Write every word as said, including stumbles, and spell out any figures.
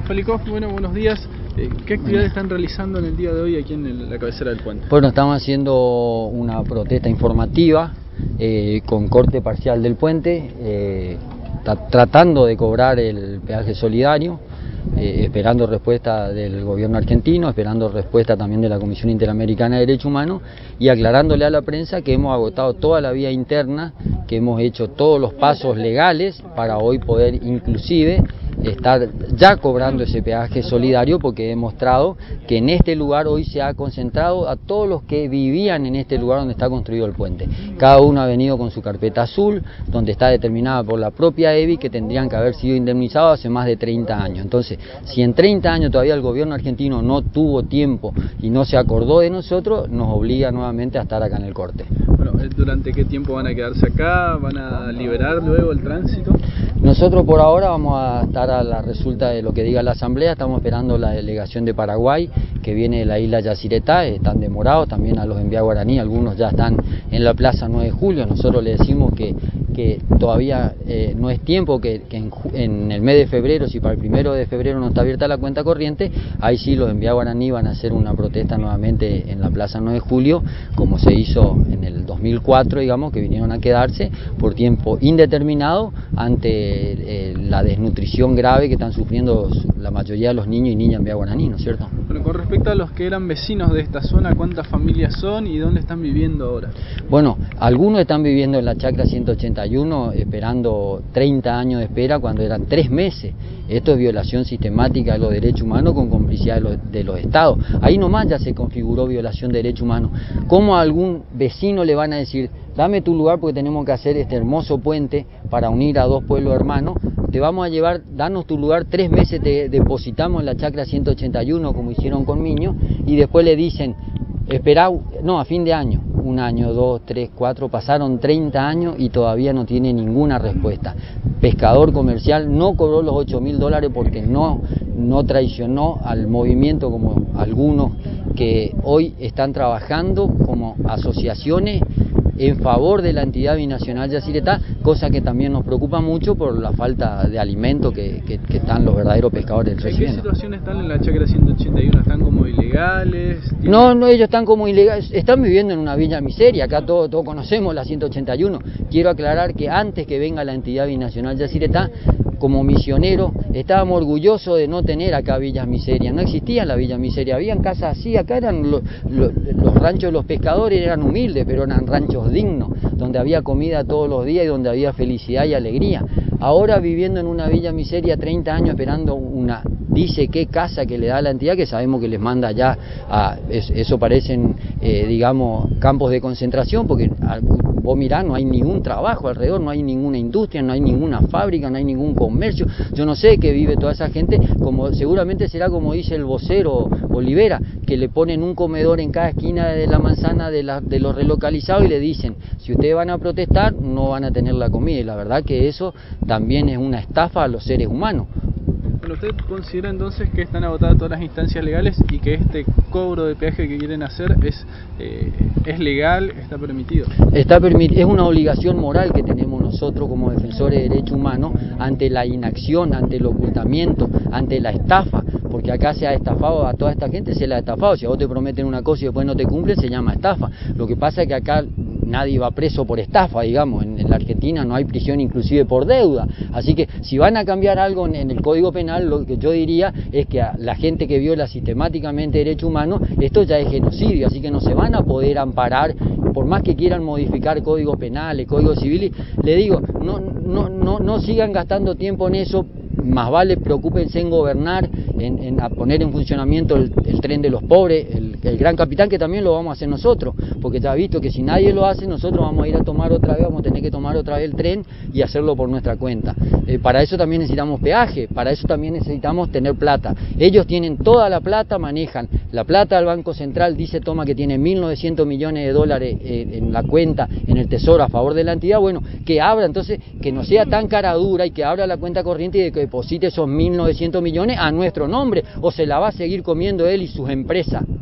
Felikov, bueno, buenos días. Eh, ¿Qué actividades están realizando en el día de hoy aquí en la cabecera del puente? Bueno, estamos haciendo una protesta informativa eh, con corte parcial del puente, eh, tratando de cobrar el peaje solidario, eh, esperando respuesta del gobierno argentino, esperando respuesta también de la Comisión Interamericana de Derechos Humanos y aclarándole a la prensa que hemos agotado toda la vía interna, que hemos hecho todos los pasos legales para hoy poder inclusive estar ya cobrando ese peaje solidario, porque he demostrado que en este lugar hoy se ha concentrado a todos los que vivían en este lugar donde está construido el puente. Cada uno ha venido con su carpeta azul, donde está determinada por la propia E B I que tendrían que haber sido indemnizados hace más de treinta años. Entonces, si en treinta años todavía el gobierno argentino no tuvo tiempo y no se acordó de nosotros, nos obliga nuevamente a estar acá en el corte. Bueno, ¿durante qué tiempo van a quedarse acá? ¿Van a liberar luego el tránsito? Nosotros por ahora vamos a estar a la resulta de lo que diga la asamblea. Estamos esperando la delegación de Paraguay que viene de la isla Yacyretá, están demorados, también a los enviados guaraní, algunos ya están en la plaza nueve de julio. Nosotros le decimos que, que todavía eh, no es tiempo, que, que en, en el mes de febrero, si para el primero de febrero no está abierta la cuenta corriente, ahí sí los enviados guaraní van a hacer una protesta nuevamente en la plaza nueve de julio, como se hizo en el dos mil cuatro, digamos, que vinieron a quedarse por tiempo indeterminado ante eh, la desnutrición grave que están sufriendo la mayoría de los niños y niñas enviados guaraní, ¿no es cierto? Bueno, con respecto a los que eran vecinos de esta zona, ¿cuántas familias son y dónde están viviendo ahora? Bueno, algunos están viviendo en la chacra ciento ochenta y uno esperando treinta años de espera cuando eran tres meses. Esto es violación sistemática de los derechos humanos con complicidad de los, de los estados. Ahí nomás ya se configuró violación de derechos humanos. ¿Cómo a algún vecino le van a decir, dame tu lugar porque tenemos que hacer este hermoso puente para unir a dos pueblos hermanos? Te vamos a llevar, danos tu lugar, tres meses te depositamos en la chacra ciento ochenta y uno como hicieron con Miño, y después le dicen, esperá, no, a fin de año, un año, dos, tres, cuatro, pasaron treinta años y todavía no tiene ninguna respuesta. Pescador Comercial no cobró los ocho mil dólares porque no, no traicionó al movimiento como algunos que hoy están trabajando como asociaciones en favor de la entidad binacional Yacyretá, cosa que también nos preocupa mucho por la falta de alimento que, que, que están los verdaderos pescadores recibiendo. ¿En qué situación están en la chacra ciento ochenta y uno? ¿Están como ilegales? ¿Tienen... No, no, ellos están como ilegales, están viviendo en una villa miseria, acá todos todo conocemos la ciento ochenta y uno. Quiero aclarar que antes que venga la entidad binacional Yacyretá, como misionero, estábamos orgullosos de no tener acá villas miserias, no existían las villas miserias, habían casas así, acá eran lo, lo, los ranchos de los pescadores eran humildes, pero eran ranchos dignos, donde había comida todos los días y donde había felicidad y alegría. Ahora viviendo en una villa miseria, treinta años esperando una, dice qué casa que le da la entidad, que sabemos que les manda ya a, eso parecen, eh, digamos, campos de concentración, porque vos mirá, no hay ningún trabajo alrededor, no hay ninguna industria, no hay ninguna fábrica, no hay ningún comercio. Yo no sé qué vive toda esa gente, como seguramente será como dice el vocero Olivera, que le ponen un comedor en cada esquina de la manzana de, la, de los relocalizados y le dicen, si ustedes van a protestar, no van a tener la comida. Y la verdad que eso también es una estafa a los seres humanos. Bueno, ¿usted considera entonces que están agotadas todas las instancias legales y que este cobro de peaje que quieren hacer es, eh, es legal, está permitido? Está permitido, es una obligación moral que tenemos nosotros como defensores de derechos humanos ante la inacción, ante el ocultamiento, ante la estafa, porque acá se ha estafado a toda esta gente, se la ha estafado. Si a vos te prometen una cosa y después no te cumplen, se llama estafa. Lo que pasa es que acá nadie va preso por estafa, digamos, en, en la Argentina no hay prisión inclusive por deuda, así que si van a cambiar algo en, en el Código Penal, lo que yo diría es que a la gente que viola sistemáticamente derechos humanos, esto ya es genocidio, así que no se van a poder amparar, por más que quieran modificar códigos penales, códigos civiles, le digo, no, no, no, no sigan gastando tiempo en eso. Más vale preocúpense en gobernar, en, en a poner en funcionamiento el, el tren de los pobres, el, el Gran Capitán, que también lo vamos a hacer nosotros, porque ya he visto que si nadie lo hace, nosotros vamos a ir a tomar otra vez, vamos a tener que tomar otra vez el tren y hacerlo por nuestra cuenta. Eh, para eso también necesitamos peaje, para eso también necesitamos tener plata. Ellos tienen toda la plata, manejan la plata del Banco Central, dice Toma que tiene mil novecientos millones de dólares eh, en la cuenta, en el Tesoro a favor de la entidad. Bueno, que abra entonces, que no sea tan cara dura y que abra la cuenta corriente y de que deposite esos mil novecientos millones a nuestro nombre, o se la va a seguir comiendo él y sus empresas.